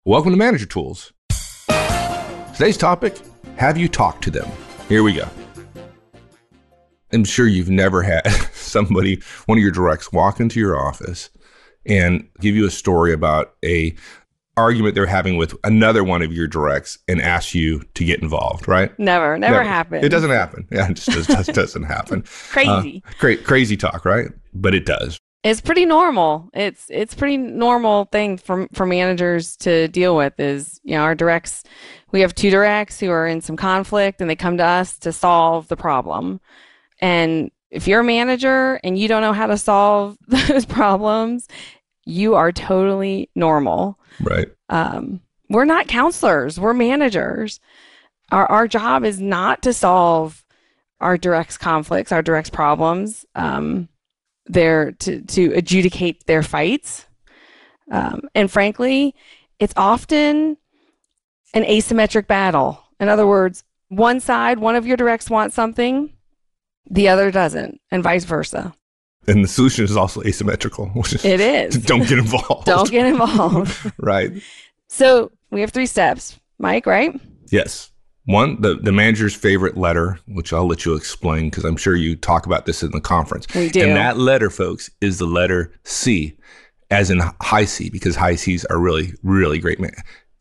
Welcome to Manager Tools. Today's topic, have you talked to them? Here we go. I'm sure you've never had somebody, one of your directs, walk into your office and give you a story about a argument they're having with another one of your directs and ask you to get involved, right? Never happens. It doesn't happen. Yeah, it just doesn't happen. Crazy. Crazy talk, right? But it does. It's pretty normal. It's pretty normal thing for managers to deal with is, our directs. We have 2 directs who are in some conflict and they come to us to solve the problem. And if you're a manager and you don't know how to solve those problems, you are totally normal. Right. We're not counselors. We're managers. Our job is not to solve our directs conflicts, our directs problems. They're to adjudicate their fights. And frankly, it's often an asymmetric battle. In other words, one of your directs wants something, the other doesn't, and vice versa. And the solution is also asymmetrical. It is. Don't get involved. Don't get involved. Right. So we have 3 steps, Mike, right? Yes. 1, the manager's favorite letter, which I'll let you explain because I'm sure you talk about this in the conference. We do. And that letter, folks, is the letter C, as in high C, because high C's are really, really great. Man,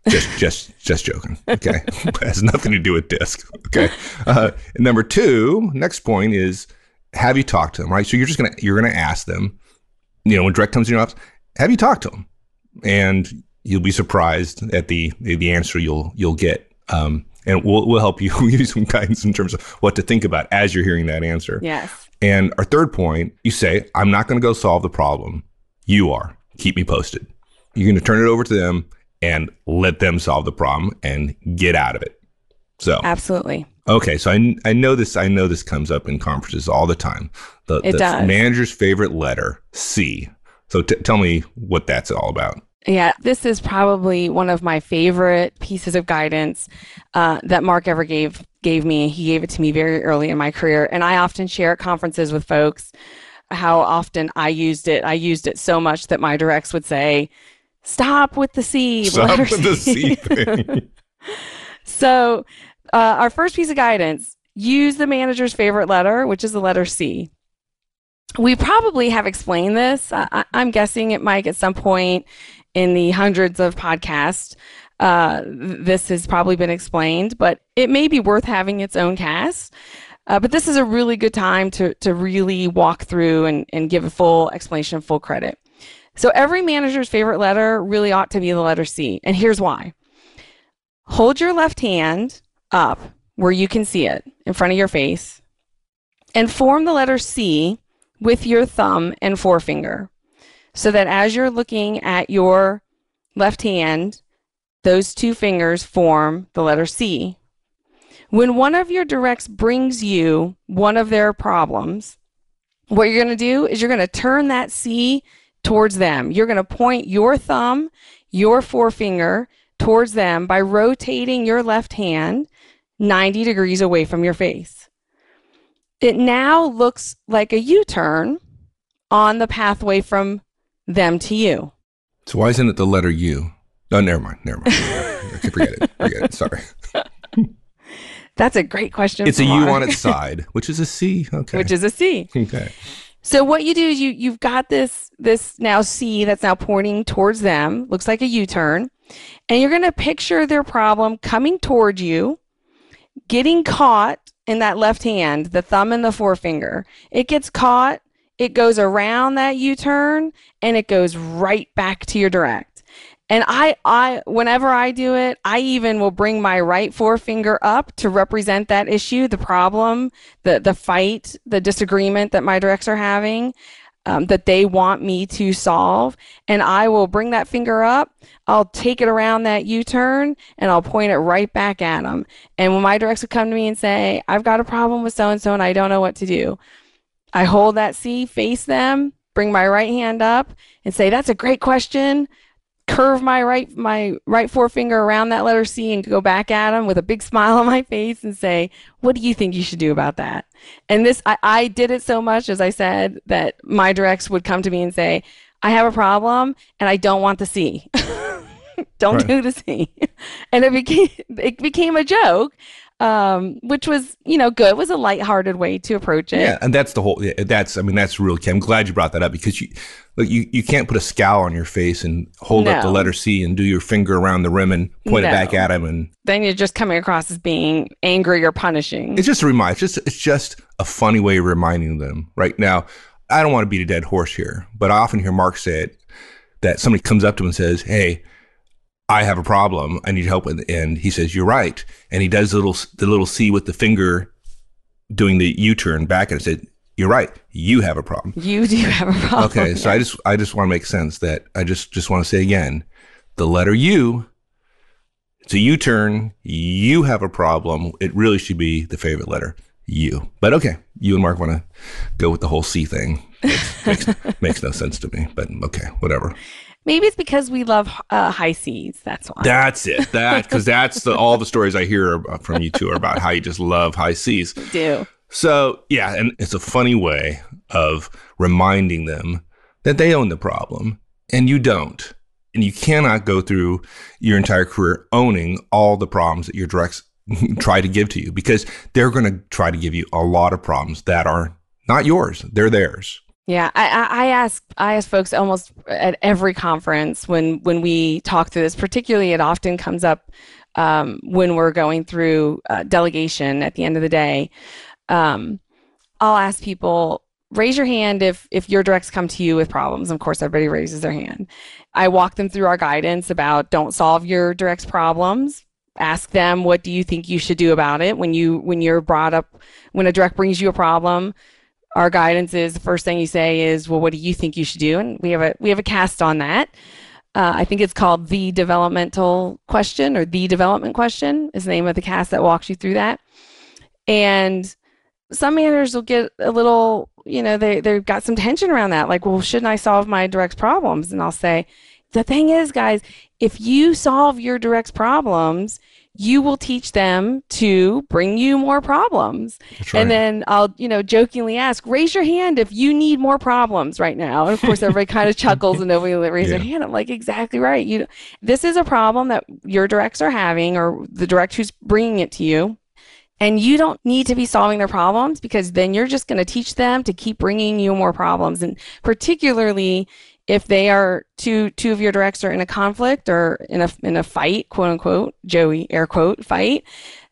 just joking. Okay, it has nothing to do with DISC. Okay. And number 2, next point is, have you talked to them? Right. So you're gonna ask them. When direct comes in your office, have you talked to them? And you'll be surprised at the answer you'll get. And we'll help you give you some guidance in terms of what to think about as you're hearing that answer. Yes. And our third point, you say, I'm not going to go solve the problem. You are. Keep me posted. You're going to turn it over to them and let them solve the problem and get out of it. So absolutely. Okay. So I know this comes up in conferences all the time. It does. Manager's favorite letter, C. So tell me what that's all about. Yeah, this is probably one of my favorite pieces of guidance that Mark ever gave me. He gave it to me very early in my career, and I often share at conferences with folks how often I used it. I used it so much that my directs would say, "Stop with the C." Stop with the C thing. So, our first piece of guidance: use the manager's favorite letter, which is the letter C. We probably have explained this. I'm guessing it might at some point in the hundreds of podcasts. This has probably been explained, but it may be worth having its own cast. But this is a really good time to really walk through and give a full explanation, full credit. So every manager's favorite letter really ought to be the letter C. And here's why. Hold your left hand up where you can see it in front of your face and form the letter C with your thumb and forefinger, so that as you're looking at your left hand, those 2 fingers form the letter C. When one of your directs brings you one of their problems, what you're going to do is you're going to turn that C towards them. You're going to point your thumb, your forefinger towards them by rotating your left hand 90 degrees away from your face. It now looks like a U-turn on the pathway from them to you. So why isn't it the letter U? No, never mind. Okay, forget it. Sorry. That's a great question. It's a U on its side, which is a C. Okay. Which is a C. Okay. So what you do is you've got this now C that's now pointing towards them, looks like a U-turn, and you're going to picture their problem coming towards you, getting caught in that left hand, the thumb and the forefinger. It gets caught, it goes around that U-turn, and it goes right back to your direct. And I whenever I do it, I even will bring my right forefinger up to represent that issue, the problem, the fight, the disagreement that my directs are having, that they want me to solve. And I will bring that finger up, I'll take it around that U-turn, and I'll point it right back at them. And when my directs would come to me and say, I've got a problem with so-and-so and I don't know what to do, I hold that C, face them, bring my right hand up and say, that's a great question. Curve my right forefinger around that letter C and go back at them with a big smile on my face and say, what do you think you should do about that? And this, I did it so much, as I said, that my directs would come to me and say, I have a problem and I don't want the C. Don't Right. do the C. And it became a joke, which was, good. It was a lighthearted way to approach Yeah, it. and that's the whole. That's I mean that's really key. I'm glad you brought that up because you can't put a scowl on your face and hold up the No, letter C and do your finger around the rim and point it back no. at him, and Then you're just coming across as being angry or punishing. it's just a reminder. It's just a funny way of reminding them. Right now, I don't want to beat a dead horse here, but I often hear Mark say it that somebody comes up to him and says, "Hey, I have a problem. I need help," and he says, "You're right," and he does the little C with the finger doing the U-turn back and said, "You're right. You have a problem." You do have a problem. Okay, so I just want to make sense that I just want to say again, the letter U, it's a U-turn. You have a problem. It really should be the favorite letter, U. But okay, you and Mark want to go with the whole C thing. Makes no sense to me. But okay, whatever. Maybe it's because we love high C's. That's why. That's it. Because that's all the stories I hear from you two are about how you just love high C's. We do. So yeah, and it's a funny way of reminding them that they own the problem and you don't. And you cannot go through your entire career owning all the problems that your directs try to give to you because they're going to try to give you a lot of problems that are not yours. They're theirs. Yeah, I ask folks almost at every conference when we talk through this. Particularly, it often comes up when we're going through delegation at the end of the day. I'll ask people, raise your hand if your directs come to you with problems. Of course, everybody raises their hand. I walk them through our guidance about don't solve your directs problems. Ask them, what do you think you should do about it when you're brought up, when a direct brings you a problem. Our guidance is the first thing you say is, well, what do you think you should do? And we have a cast on that. I think it's called The Developmental Question, or The Development Question is the name of the cast that walks you through that. And some managers will get a little, they've got some tension around that. Like, well, shouldn't I solve my direct's problems? And I'll say, the thing is, guys, if you solve your direct's problems, you will teach them to bring you more problems. That's right. And then I'll, jokingly ask, raise your hand if you need more problems right now. And of course, everybody kind of chuckles and nobody raises their hand. I'm like, exactly right. This is a problem that your directs are having, or the direct who's bringing it to you. And you don't need to be solving their problems, because then you're just going to teach them to keep bringing you more problems. And particularly if they are two of your directs are in a conflict or in a fight, quote unquote, Joey air quote fight,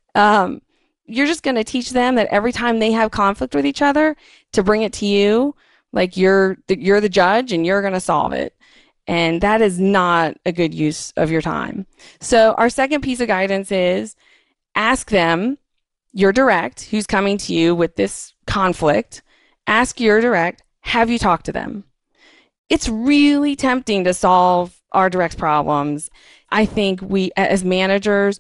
you're just going to teach them that every time they have conflict with each other, to bring it to you, like you're the judge and you're going to solve it. And that is not a good use of your time. So our second piece of guidance is ask them, your direct who's coming to you with this conflict, ask your direct, have you talked to them? It's really tempting to solve our direct's problems. I think we, as managers,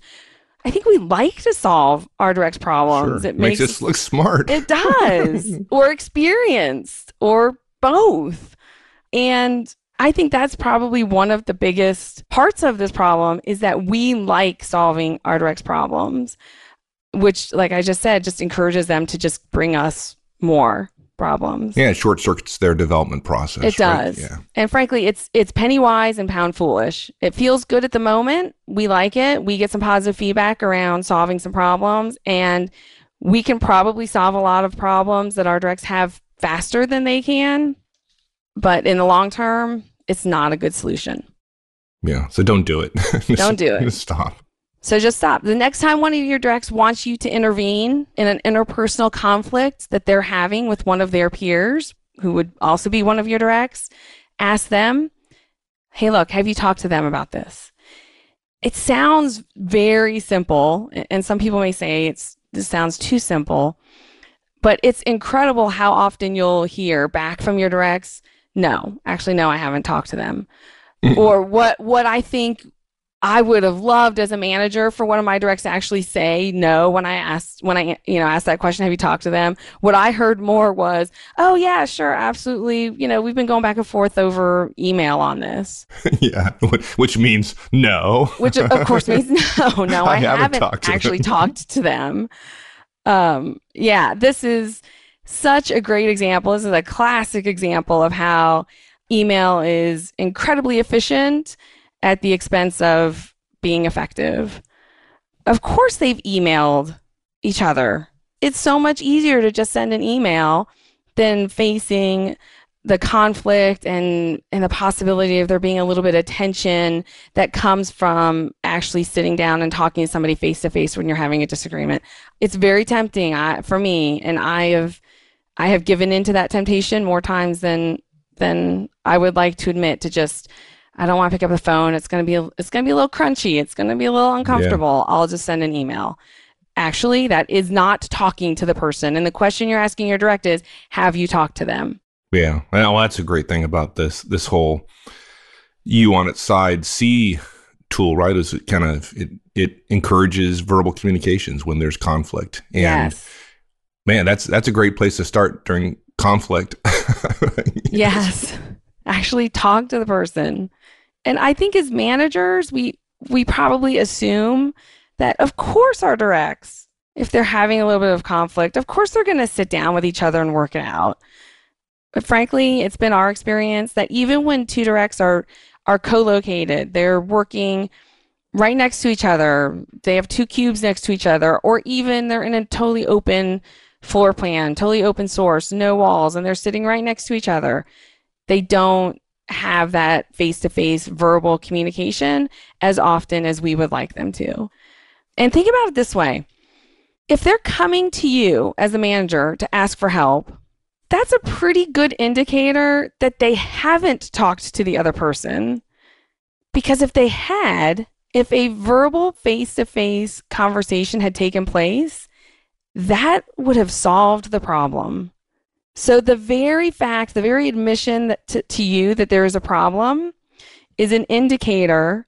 we like to solve our direct's problems. Sure. It makes us look smart. It does, or experienced, or both. And I think that's probably one of the biggest parts of this problem, is that we like solving our direct's problems, which, like I just said, just encourages them to just bring us more problems. Yeah, it short circuits their development process. It does. Right? Yeah. And frankly, it's penny wise and pound foolish. It feels good at the moment. We like it. We get some positive feedback around solving some problems, and we can probably solve a lot of problems that our directs have faster than they can. But in the long term, it's not a good solution. Yeah. So don't do it. Don't do it. Just stop. So just stop. The next time one of your directs wants you to intervene in an interpersonal conflict that they're having with one of their peers, who would also be one of your directs, ask them, hey, look, have you talked to them about this? It sounds very simple, and some people may say this sounds too simple, but it's incredible how often you'll hear back from your directs, no, I haven't talked to them. Or what I think I would have loved as a manager for one of my directs to actually say no when I asked that question, have you talked to them? What I heard more was, oh yeah, sure, absolutely. We've been going back and forth over email on this. Yeah, which means no. Which of course means no, I haven't actually talked to them. Yeah, this is such a great example. This is a classic example of how email is incredibly efficient at the expense of being effective. Of course, they've emailed each other. It's so much easier to just send an email than facing the conflict and the possibility of there being a little bit of tension that comes from actually sitting down and talking to somebody face to face when you're having a disagreement. It's very tempting for me, and I have given into that temptation more times than I would like to admit, to just, I don't want to pick up the phone. It's going to be a little crunchy. It's going to be a little uncomfortable. Yeah. I'll just send an email. Actually, that is not talking to the person. And the question you're asking your direct is, have you talked to them? Yeah. Well, that's a great thing about this whole U on its side C tool, right? Is it kind of, it encourages verbal communications when there's conflict. And yes. Man, that's a great place to start during conflict. Yes. Actually talk to the person. And I think as managers, we probably assume that, of course, our directs, if they're having a little bit of conflict, of course they're going to sit down with each other and work it out. But frankly, it's been our experience that even when two directs are co-located, they're working right next to each other, they have two cubes next to each other, or even they're in a totally open floor plan, totally open source, no walls, and they're sitting right next to each other. They don't have that face-to-face verbal communication as often as we would like them to. And think about it this way. If they're coming to you as a manager to ask for help, that's a pretty good indicator that they haven't talked to the other person. Because if they had, if a verbal face-to-face conversation had taken place, that would have solved the problem. So the very fact, the very admission that to you that there is a problem is an indicator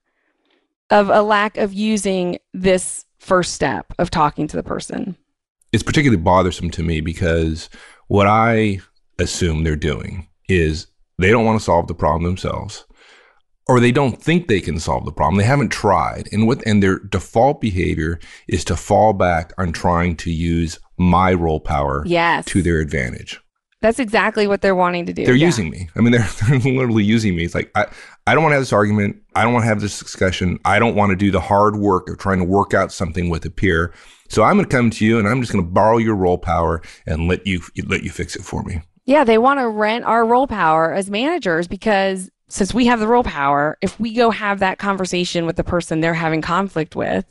of a lack of using this first step of talking to the person. It's particularly bothersome to me because what I assume they're doing is they don't want to solve the problem themselves, or they don't think they can solve the problem. They haven't tried. And their default behavior is to fall back on trying to use my role power to their advantage. That's exactly what they're wanting to do. They're using me. I mean, they're literally using me. It's like, I don't want to have this argument. I don't want to have this discussion. I don't want to do the hard work of trying to work out something with a peer. So I'm going to come to you and I'm just going to borrow your role power and let you fix it for me. Yeah, they want to rent our role power as managers because since we have the role power, if we go have that conversation with the person they're having conflict with,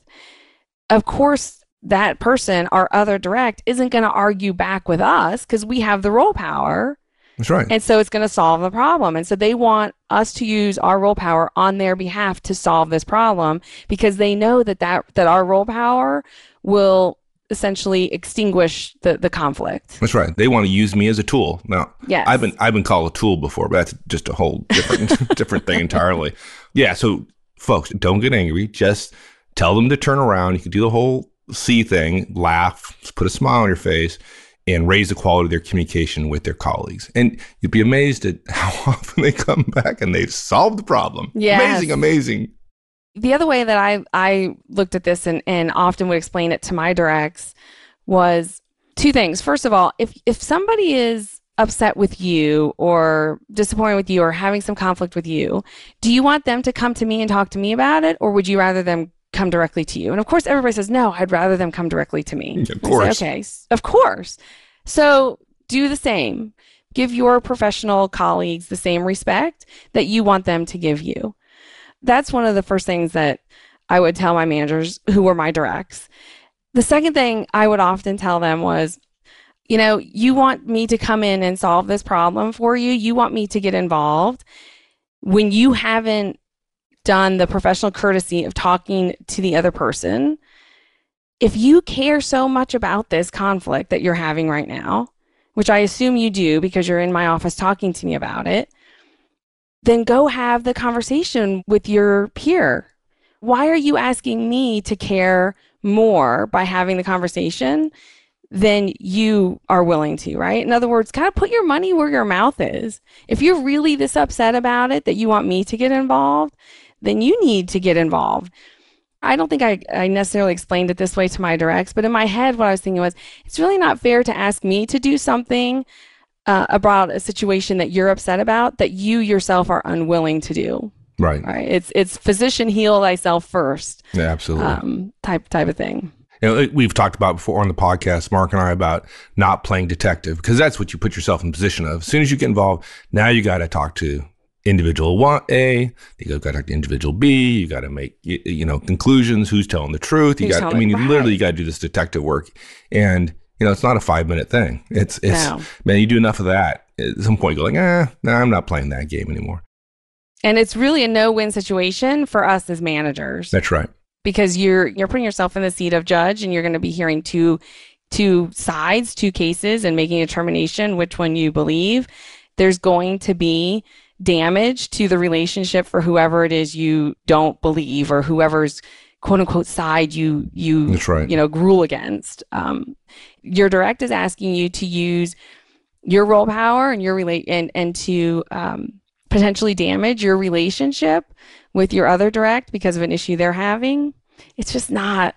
of course, that person, our other direct, isn't going to argue back with us because we have the role power. That's right. And so it's going to solve the problem. And so they want us to use our role power on their behalf to solve this problem because they know that our role power will essentially extinguish the conflict. That's right. They want to use me as a tool. Now, yes. I've been called a tool before, but that's just a whole different thing entirely. Yeah. So folks, don't get angry. Just tell them to turn around. You can do the whole C thing, laugh, put a smile on your face, and raise the quality of their communication with their colleagues. And you'd be amazed at how often they come back and they've solved the problem. Yes. Amazing. The other way that I looked at this and often would explain it to my directs was two things. First of all, if somebody is upset with you or disappointed with you or having some conflict with you, do you want them to come to me and talk to me about it, or would you rather them come directly to you? And of course, everybody says, no, I'd rather them come directly to me. Of course. Say, okay, of course. So do the same. Give your professional colleagues the same respect that you want them to give you. That's one of the first things that I would tell my managers who were my directs. The second thing I would often tell them was, you want me to come in and solve this problem for you. You want me to get involved when you haven't done the professional courtesy of talking to the other person. If you care so much about this conflict that you're having right now, which I assume you do because you're in my office talking to me about it, then go have the conversation with your peer. Why are you asking me to care more by having the conversation than you are willing to, right? In other words, kind of put your money where your mouth is. If you're really this upset about it that you want me to get involved, then you need to get involved. I don't think I necessarily explained it this way to my directs, but in my head, what I was thinking was, it's really not fair to ask me to do something about a situation that you're upset about that you yourself are unwilling to do. Right. Right. It's physician heal thyself first. Yeah, absolutely. Type of thing. We've talked about before on the podcast, Mark and I, about not playing detective, because that's what you put yourself in the position of. As soon as you get involved, now you got to talk to individual A, you got to talk to individual B, you got to make, conclusions, who's telling the truth. You literally got to do this detective work. And, it's not a 5-minute thing. It's No. Man, you do enough of that. At some point, you go like, no, I'm not playing that game anymore. And it's really a no-win situation for us as managers. That's right. Because you're putting yourself in the seat of judge, and you're going to be hearing two sides, two cases, and making a determination which one you believe. There's going to be damage to the relationship for whoever it is you don't believe, or whoever's quote unquote side you That's right. rule against. Your direct is asking you to use your role power and your and to potentially damage your relationship with your other direct because of an issue they're having. It's just not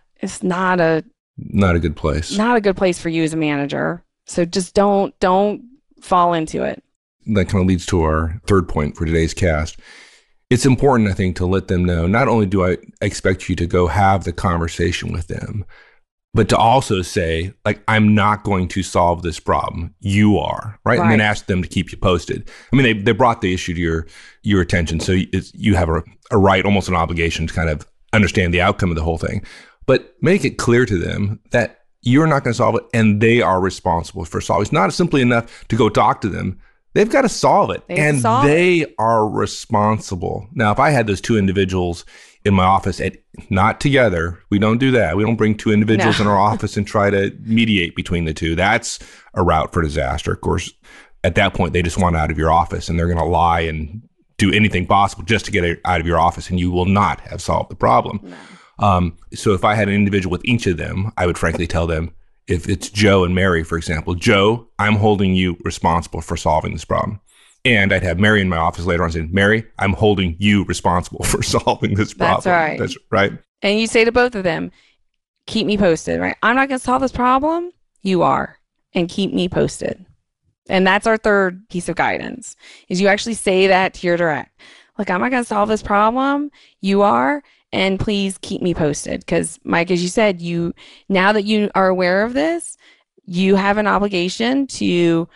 a good place. Not a good place for you as a manager. So just don't fall into it. That kind of leads to our third point for today's cast. It's important, I think, to let them know, not only do I expect you to go have the conversation with them, but to also say, like, I'm not going to solve this problem. You are, right? And then ask them to keep you posted. I mean, they brought the issue to your attention, so you have a right, almost an obligation to kind of understand the outcome of the whole thing. But make it clear to them that you're not going to solve it, and they are responsible for solving it. It's not simply enough to go talk to them. They've got to solve it, and they are responsible. Now, if I had those two individuals in my office, not together, we don't do that. We don't bring two individuals in our office and try to mediate between the two. That's a route for disaster. Of course, at that point, they just want out of your office, and they're going to lie and do anything possible just to get out of your office, and you will not have solved the problem. No. So if I had an individual with each of them, I would frankly tell them, if it's Joe and Mary, for example, Joe, I'm holding you responsible for solving this problem. And I'd have Mary in my office later on saying, Mary, I'm holding you responsible for solving this problem. That's right. That's right. And you say to both of them, keep me posted, right? I'm not going to solve this problem. You are. And keep me posted. And that's our third piece of guidance, is you actually say that to your direct. Look, I'm not going to solve this problem. You are. And please keep me posted. Because, Mike, as you said, now that you are aware of this, you have an obligation to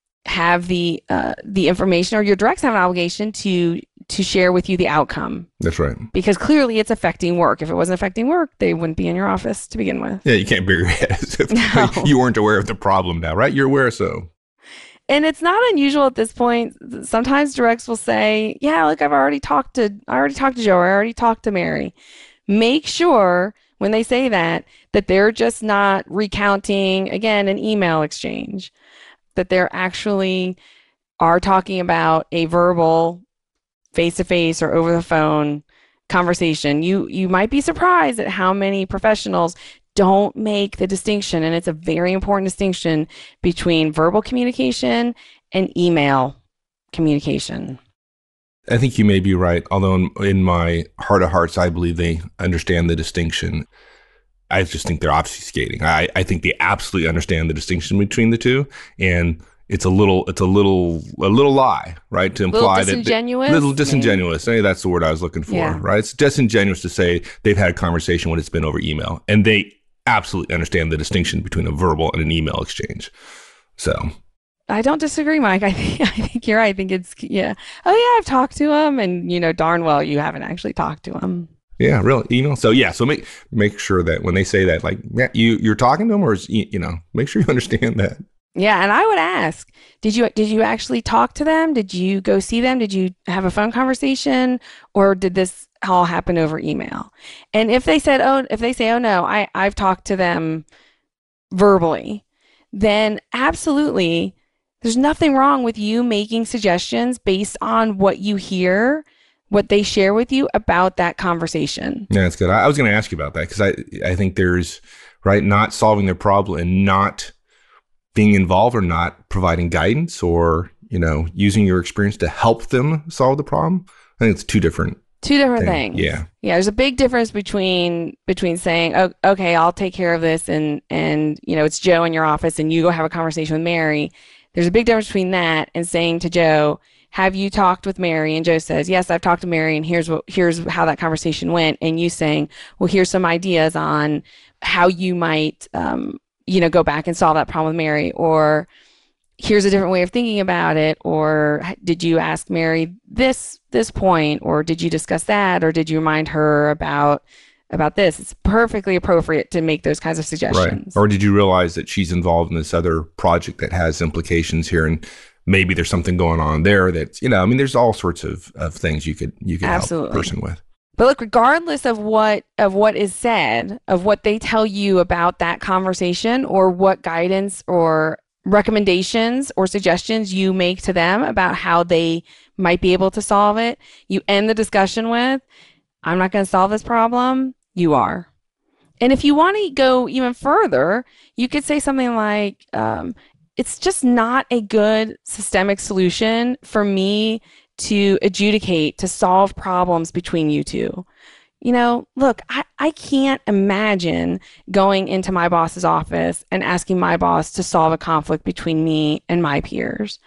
have the information, or your directs have an obligation to share with you the outcome. That's right. Because clearly it's affecting work. If it wasn't affecting work, they wouldn't be in your office to begin with. Yeah, you can't bury your head as if you weren't aware of the problem now, right? You're aware, so. And it's not unusual at this point. Sometimes directs will say, yeah, look, I already talked to Joe, or I already talked to Mary. Make sure when they say that they're just not recounting, again, an email exchange, that they're actually are talking about a verbal, face-to-face or over the phone conversation. You might be surprised at how many professionals don't make the distinction, and it's a very important distinction between verbal communication and email communication. I think you may be right, although in my heart of hearts, I believe they understand the distinction. I just think they're obfuscating skating. I think they absolutely understand the distinction between the two, and it's a little lie, right? To imply little disingenuous. Maybe that's the word I was looking for, right? It's disingenuous to say they've had a conversation when it's been over email, and they absolutely understand the distinction between a verbal and an email exchange. So I don't disagree, Mike. I think you're right. I think it's, yeah. Oh yeah, I've talked to him, and darn well you haven't actually talked to him. Yeah, really. So make sure that when they say that, like, yeah, you're talking to them, or make sure you understand that. Yeah, and I would ask, did you actually talk to them? Did you go see them? Did you have a phone conversation, or did this all happen over email? And if they say, oh no, I've talked to them verbally, then absolutely, there's nothing wrong with you making suggestions based on what you hear, what they share with you about that conversation. Yeah, that's good. I was going to ask you about that, because I think there's, right, not solving their problem and not being involved, or not providing guidance, or using your experience to help them solve the problem. I think it's two different things. Yeah. There's a big difference between saying, oh, okay, I'll take care of this, and it's Joe in your office, and you go have a conversation with Mary. There's a big difference between that and saying to Joe, have you talked with Mary? And Joe says, yes, I've talked to Mary, and here's how that conversation went. And you saying, well, here's some ideas on how you might, go back and solve that problem with Mary, or here's a different way of thinking about it, or did you ask Mary this point, or did you discuss that, or did you remind her about this? It's perfectly appropriate to make those kinds of suggestions. Right. Or did you realize that she's involved in this other project that has implications here, and maybe there's something going on there that's, there's all sorts of things you could Absolutely. help a person with. But look, regardless of what is said, of what they tell you about that conversation, or what guidance or recommendations or suggestions you make to them about how they might be able to solve it, you end the discussion with, I'm not going to solve this problem, you are. And if you want to go even further, you could say something like, it's just not a good systemic solution for me to adjudicate, to solve problems between you two. Look, I can't imagine going into my boss's office and asking my boss to solve a conflict between me and my peers.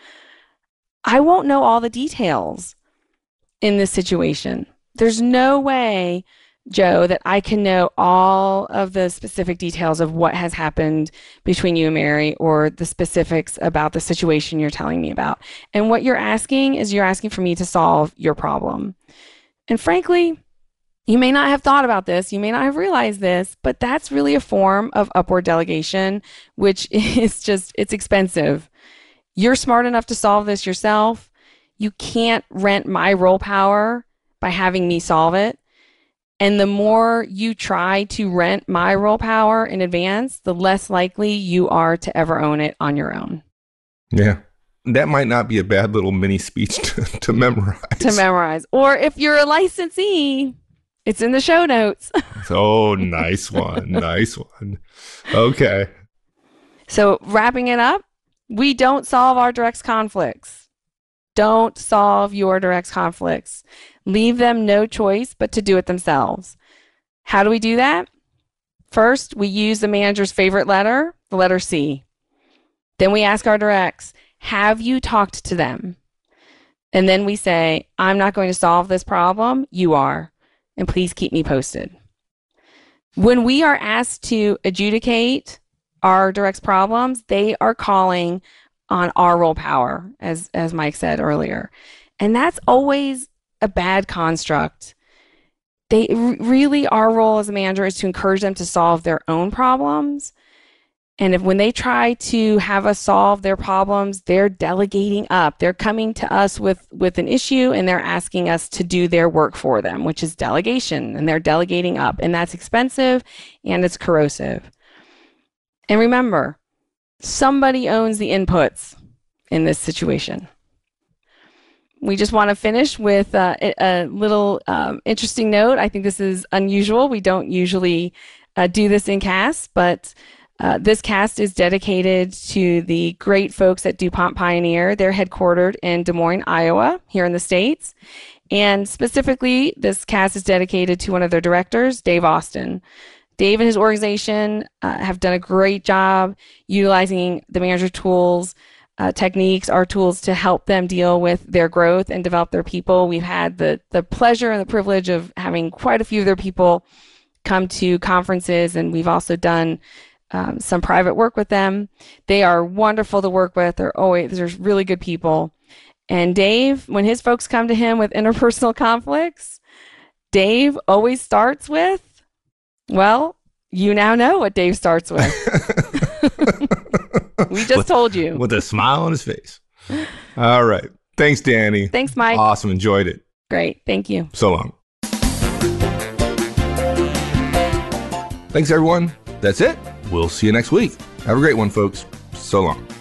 I won't know all the details in this situation. There's no way, Joe, that I can know all of the specific details of what has happened between you and Mary, or the specifics about the situation you're telling me about. And what you're asking for me to solve your problem. And frankly, you may not have thought about this, you may not have realized this, but that's really a form of upward delegation, which is it's expensive. You're smart enough to solve this yourself. You can't rent my role power by having me solve it. And the more you try to rent my role power in advance, the less likely you are to ever own it on your own. Yeah. That might not be a bad little mini speech to memorize. Or if you're a licensee, it's in the show notes. Oh, nice one. Nice one. Okay. So wrapping it up, we don't solve our direct conflicts. Don't solve your direct conflicts. Leave them no choice but to do it themselves. How do we do that? First, we use the manager's favorite letter, the letter C. Then we ask our directs, have you talked to them? And then we say, I'm not going to solve this problem. You are. And please keep me posted. When we are asked to adjudicate our directs problems, they are calling on our role power, as Mike said earlier. And that's always a bad construct. Really, our role as a manager is to encourage them to solve their own problems. And when they try to have us solve their problems, they're delegating up. They're coming to us with an issue, and they're asking us to do their work for them, which is delegation, and they're delegating up. And that's expensive, and it's corrosive. And remember, somebody owns the inputs in this situation. We just want to finish with a little interesting note. I think this is unusual. We don't usually do this in CAST, but this cast is dedicated to the great folks at DuPont Pioneer. They're headquartered in Des Moines, Iowa, here in the States. And specifically, this cast is dedicated to one of their directors, Dave Austin. Dave and his organization have done a great job utilizing the manager tools, techniques, our tools to help them deal with their growth and develop their people. We've had the pleasure and the privilege of having quite a few of their people come to conferences, and we've also done some private work with them. They are wonderful to work with. They're really good people. And Dave, when his folks come to him with interpersonal conflicts, Dave always starts with, well, you now know what Dave starts with. We just told you. With a smile on his face. All right. Thanks, Danny. Thanks, Mike. Awesome. Enjoyed it. Great. Thank you. So long. Thanks, everyone. That's it. We'll see you next week. Have a great one, folks. So long.